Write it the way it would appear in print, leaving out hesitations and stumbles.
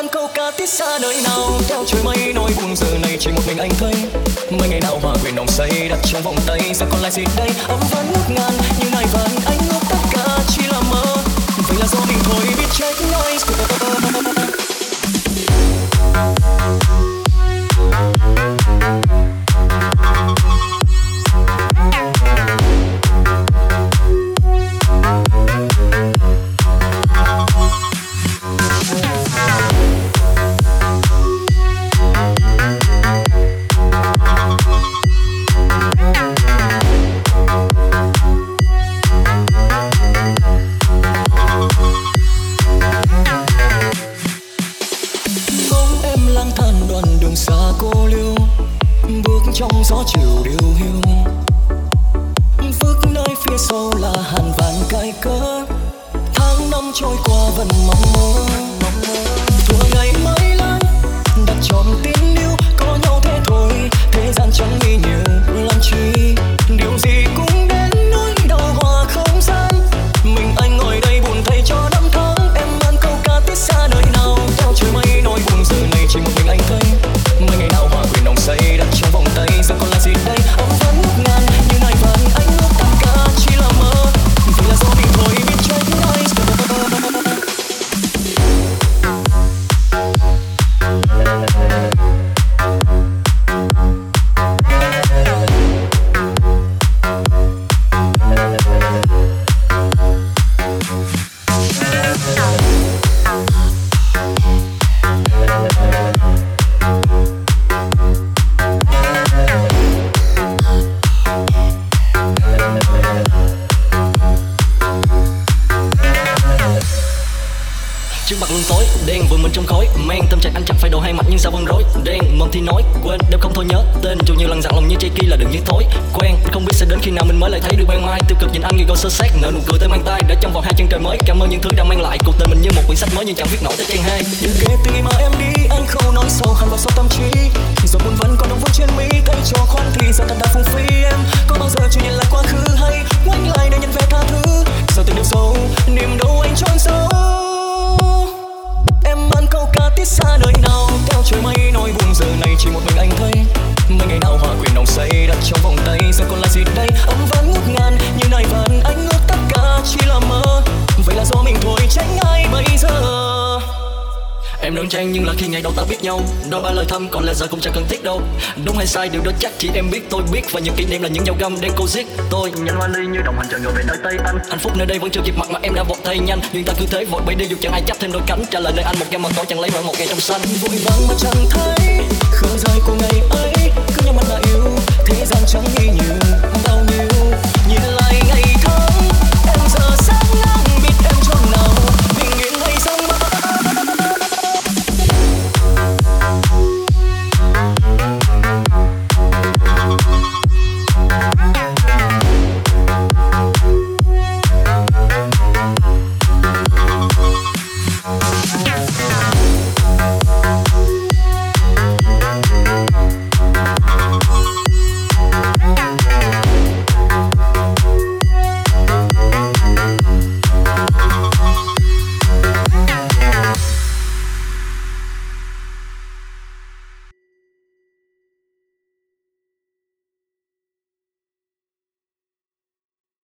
man câu ca tiết xa nơi nào, theo trời mây nỗi buồn giờ này chỉ một mình anh thấy. Mấy ngày nào hòa quyện nồng say đặt trong vòng tay, giờ còn lại gì đây? Ấm vẫn ngút ngàn như ngày vàng, anh ước tất cả chỉ là mơ. Vậy là do mình thôi biết trách nói. Gió chiều điều hiu vước nơi phía sau là hàn vàn cay cớ. Tháng năm trôi qua vẫn mong mơ thuở ngày mới lớn đặt trọn tin yêu có nhau thế thôi. Thế gian chẳng nghĩ nhiều làm chi, điều gì cũng đến nỗi đau hòa không gian. Mình anh ngồi đây buồn thay cho năm tháng. Em mang câu ca tiết xa nơi nào, theo trời mây nỗi buồn giờ này chỉ một mình anh thấy. Mấy ngày nào hòa quyện nồng say đặt trong vòng tay, giờ còn là gì đây? Ấm vẫn ngút ngàn như ngày vàng, anh ước tất cả chỉ là mơ. Vì là do mình thôi biết trách ai. Trước mặt luôn tối đen vùi mình trong khói, mang tâm trạng anh chẳng phải đồ hai mặt nhưng sao vẫn rối. Đen mong thì nói quên đêm không thôi nhớ tên, dù nhiều lần dặn lòng như trái kia là đừng như thối quen. Không biết sẽ đến khi nào mình mới lại thấy được ban mai. Tiêu cực nhìn anh như gọi sơ sát, nở nụ cười tới mang tay đã trong vòng hai chân trời mới. Cảm ơn những thứ đã mang lại cuộc tình mình như một quyển sách mới nhưng chẳng viết nổi tới trang hai. Đừng kể từ ngày mà em đi anh không nói sâu hằn vào sâu tâm trí. Giờ buồn vẫn còn đong vương trên mi, tay cho khoan thì giờ thật đã phung phí. Em có bao giờ chưa nhìn lại quá khứ hay ngoảnh lại để nhận về tha thứ? Sao tình được sâu niềm đâu anh trôn sâu. Em mang câu ca tiết xa nơi nào, theo trời mây nỗi buồn giờ này chỉ một mình anh thấy. Mấy ngày nào hòa quyện nồng say đặt trong vòng tay, giờ còn là gì đây? Ấm vẫn ngút ngàn như ngày vàng, anh ước tất cả chỉ là mơ. Vậy là do mình thôi tránh ai bây giờ. Em đơn trang nhưng là khi ngày đầu ta biết nhau, đôi ba lời thăm còn là giờ cũng chẳng cần thiết đâu. Đúng hay sai điều đó chắc chỉ em biết tôi biết, và những kỷ niệm là những dao găm đang cô giết tôi. Nhanh hoa ly như đồng hành chờ ngược về nơi Tây Anh. Hạnh phúc nơi đây vẫn chưa kịp mặt mà em đã vọt thay nhanh, nhưng ta cứ thế vội bay đi dù chẳng ai chấp thêm đôi cánh. Trả lời nơi anh một gam màu tối chẳng lấy mỗi một ngày trong xanh. Vội vàng mà chẳng thấy khơi dài của ngày ấy, cứ nhắm mắt là yêu thế gian chẳng nghĩ nhiều bao nhiêu. Nhìn lại ngày tháng em giờ sáng ngang